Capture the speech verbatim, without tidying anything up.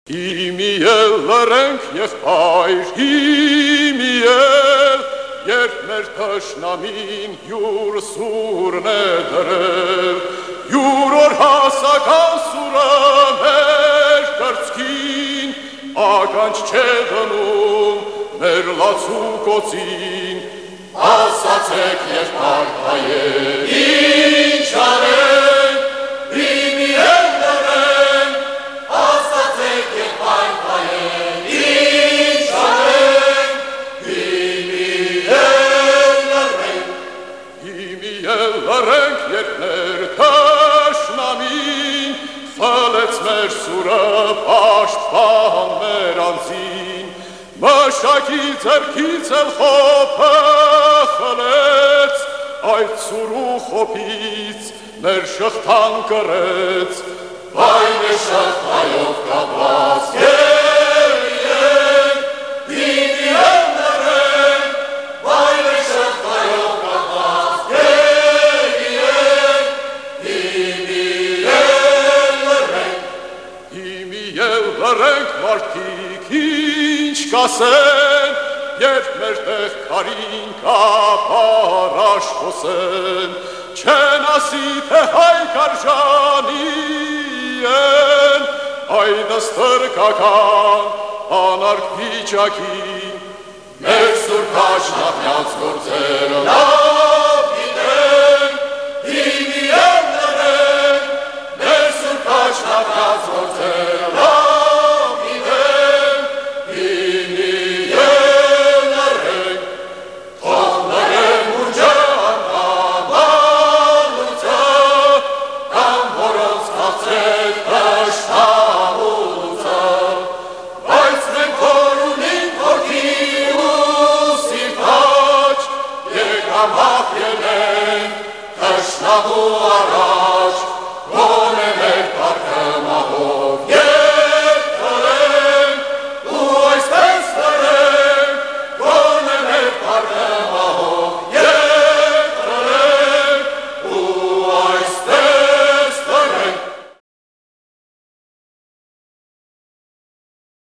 Իմիել լրենք և պայր, իմիել, երբ մեր թշնամին յուր սուրն է դրել, յուր օր հասական սուրը մեր կրծքին, ականջ չէ դնում մեր լացուկոցին, ասացեք և պարպայել, ինչ արել, իմիել լրենք, ասացեք և պարպայել, ինչ արենք, իմիել լրենք, իմիել լրենք, երբ մեր թշնամին, խլեց մեր սուրը պաշտպան մեր անձին, մշակի ձեռքից էլ խոփը խլեց, այդ սուրու խոփից մեր շղթան կրեց, վայ մեր շղթայով կապված գերիենք, իմիել լրենք, վայ մեր շղթայով կապված գերիենք, իմիել լրենք, իմիել լրենք մարդիկ ինչ կասեն, երբ մեր տեղ քարին կապարաշ խոսեն, չեն ասի, թե հայ կարժանի են, այն ստրկական անարգ վիճակին, մեր սուրբ դաշնամյաց գործերը լավ գիտեն, իմիել լրենք, մեր սուրբ դաշնամյաց գործերը լավ գիտեն, իմիել լրենք, թող լրեն ուրջը անգամանուցը, կամ որոնց քաղցրեք դաշնամուծը, բայց մենք որ ունենք ոգի ու սիրտ աճ, եկամ հաղթենք դաշնամու առաջ, գոնե մեր փառքը